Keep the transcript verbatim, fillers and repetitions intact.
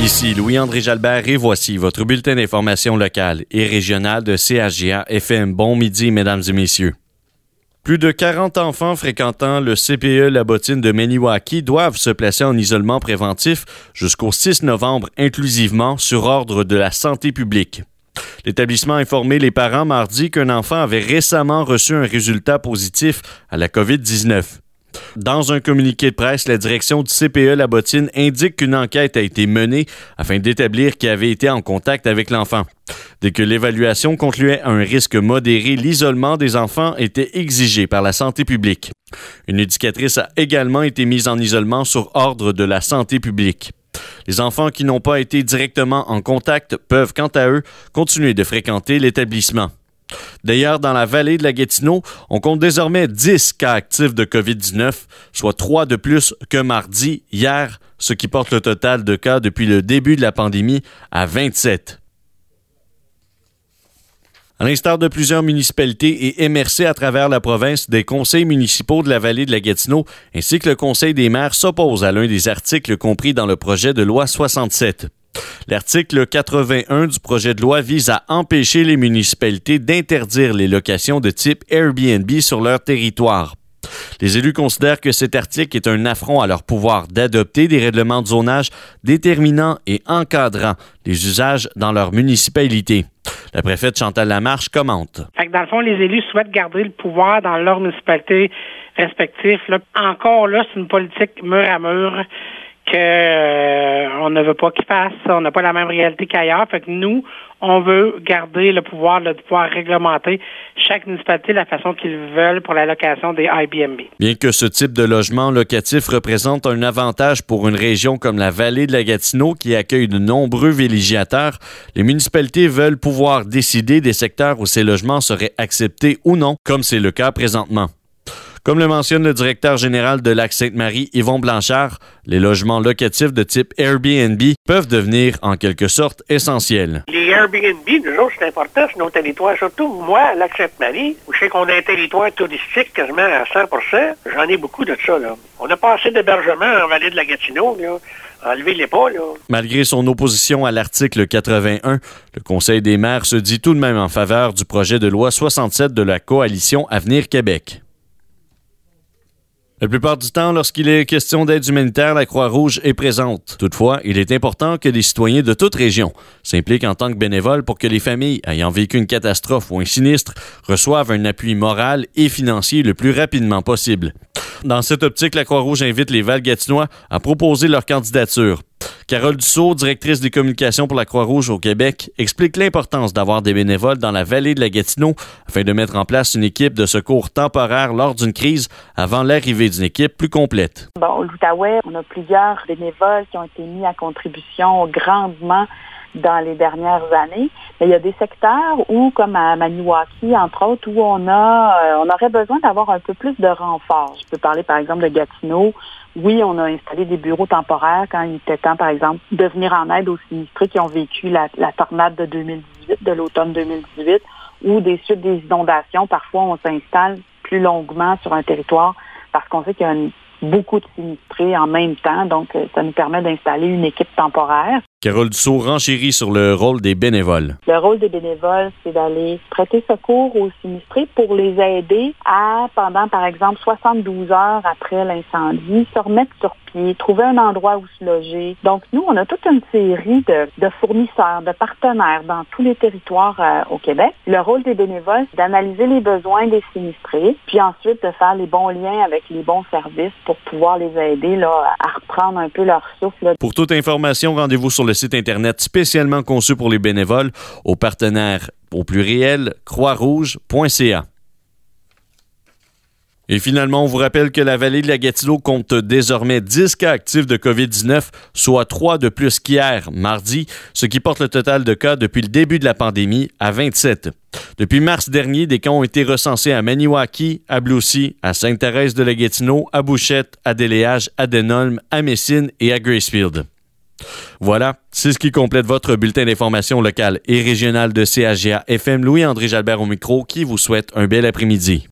Ici Louis-André Jalbert et voici votre bulletin d'information locale et régionale de C H G A F M. Bon midi, mesdames et messieurs. Plus de quarante enfants fréquentant le C P E La Bottine de Maniwaki doivent se placer en isolement préventif jusqu'au six novembre inclusivement sur ordre de la santé publique. L'établissement a informé les parents mardi qu'un enfant avait récemment reçu un résultat positif à la covid dix-neuf. Dans un communiqué de presse, la direction du C P E La Bottine indique qu'une enquête a été menée afin d'établir qui avait été en contact avec l'enfant. Dès que l'évaluation concluait à un risque modéré, l'isolement des enfants était exigé par la santé publique. Une éducatrice a également été mise en isolement sur ordre de la santé publique. Les enfants qui n'ont pas été directement en contact peuvent, quant à eux, continuer de fréquenter l'établissement. D'ailleurs, dans la vallée de la Gatineau, on compte désormais dix cas actifs de covid dix-neuf, soit trois de plus que mardi, hier, ce qui porte le total de cas depuis le début de la pandémie à vingt-sept. À l'instar de plusieurs municipalités et M R C à travers la province, des conseils municipaux de la vallée de la Gatineau ainsi que le Conseil des maires s'opposent à l'un des articles compris dans le projet de loi soixante-sept. L'article quatre-vingt-un du projet de loi vise à empêcher les municipalités d'interdire les locations de type Airbnb sur leur territoire. Les élus considèrent que cet article est un affront à leur pouvoir d'adopter des règlements de zonage déterminant et encadrant les usages dans leur municipalité. La préfète Chantal Lamarche commente. Fait que dans le fond, les élus souhaitent garder le pouvoir dans leur municipalité respective. Là. Encore là, c'est une politique mur à mur qu'on euh, ne veut pas qu'ils fassent. On n'a pas la même réalité qu'ailleurs. Fait que nous, on veut garder le pouvoir là, de pouvoir réglementer chaque municipalité la façon qu'ils veulent pour la location des Airbnb. Bien que ce type de logement locatif représente un avantage pour une région comme la vallée de la Gatineau qui accueille de nombreux villégiateurs, les municipalités veulent pouvoir décider des secteurs où ces logements seraient acceptés ou non, comme c'est le cas présentement. Comme le mentionne le directeur général de Lac-Sainte-Marie, Yvon Blanchard, les logements locatifs de type Airbnb peuvent devenir en quelque sorte essentiels. Les Airbnb, nous autres, c'est important sur nos territoires. Surtout, moi, à Lac-Sainte-Marie, où je sais qu'on a un territoire touristique quasiment à cent pour cent, j'en ai beaucoup de ça, là. On n'a pas assez d'hébergement en vallée de la Gatineau, là. Enlevez-les pas, là. Malgré son opposition à l'article quatre-vingt-un, le Conseil des maires se dit tout de même en faveur du projet de loi soixante-sept de la Coalition Avenir Québec. La plupart du temps, lorsqu'il est question d'aide humanitaire, la Croix-Rouge est présente. Toutefois, il est important que les citoyens de toute région s'impliquent en tant que bénévoles pour que les familles ayant vécu une catastrophe ou un sinistre reçoivent un appui moral et financier le plus rapidement possible. Dans cette optique, la Croix-Rouge invite les Val-Gatinois à proposer leur candidature. Carole Dussault, directrice des communications pour la Croix-Rouge au Québec, explique l'importance d'avoir des bénévoles dans la vallée de la Gatineau afin de mettre en place une équipe de secours temporaire lors d'une crise avant l'arrivée d'une équipe plus complète. Bon, au l'Outaouais, on a plusieurs bénévoles qui ont été mis à contribution grandement dans les dernières années. Mais il y a des secteurs où, comme à Maniwaki, entre autres, où on a, euh, on aurait besoin d'avoir un peu plus de renfort. Je peux parler, par exemple, de Gatineau. Oui, on a installé des bureaux temporaires quand il était temps, par exemple, de venir en aide aux sinistrés qui ont vécu la, la tornade de deux mille dix-huit, de l'automne deux mille dix-huit, ou des suites des inondations. Parfois, on s'installe plus longuement sur un territoire parce qu'on sait qu'il y a une, beaucoup de sinistrés en même temps. Donc, ça nous permet d'installer une équipe temporaire. Carole Dussault renchérit sur le rôle des bénévoles. Le rôle des bénévoles, c'est d'aller prêter secours aux sinistrés pour les aider à, pendant, par exemple, soixante-douze heures après l'incendie, se remettre sur pied, trouver un endroit où se loger. Donc, nous, on a toute une série de, de fournisseurs, de partenaires dans tous les territoires euh, au Québec. Le rôle des bénévoles, c'est d'analyser les besoins des sinistrés, puis ensuite de faire les bons liens avec les bons services pour pouvoir les aider là, à reprendre un peu leur souffle. Là. Pour toute information, rendez-vous sur le site Internet spécialement conçu pour les bénévoles au partenaire au pluriel croix rouge point c a. Et finalement, on vous rappelle que la vallée de la Gatineau compte désormais dix cas actifs de covid dix-neuf, soit trois de plus qu'hier, mardi, ce qui porte le total de cas depuis le début de la pandémie à vingt-sept. Depuis mars dernier, des cas ont été recensés à Maniwaki, à Bloussy, à Sainte-Thérèse de la Gatineau, à Bouchette, à Déléage, à Denholm, à Messine et à Gracefield. Voilà, c'est ce qui complète votre bulletin d'information locale et régionale de C H G A F M. Louis-André Jalbert au micro qui vous souhaite un bel après-midi.